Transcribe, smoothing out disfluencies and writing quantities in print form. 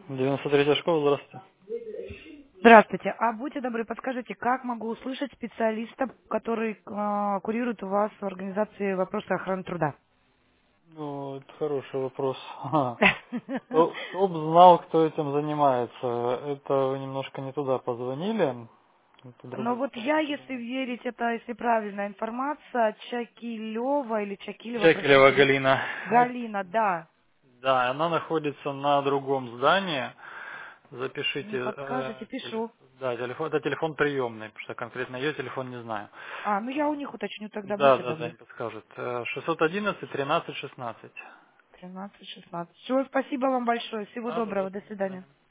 93-я школа, здравствуйте. Здравствуйте. А будьте добры, подскажите, как могу услышать специалиста, который курирует у вас в организации вопросы охраны труда? Ну, это хороший вопрос. Ага. Кто бы знал, кто этим занимается. Это вы немножко не туда позвонили. Это Но другой. вот я, если верить, это, если правильная информация, Чакилева или Чакилева, Чекилева простите, Галина. Галина, да. Да, она находится на другом здании. Запишите, Не подскажете, пишу. да, телефон, это телефон приемный, потому что конкретно ее телефон не знаю. Ну я у них уточню тогда, Да, будьте да, да, добры. не подскажет. 611 13 16. 13-16. Все, спасибо вам большое. Всего А, доброго. пожалуйста, До до свидания. свидания.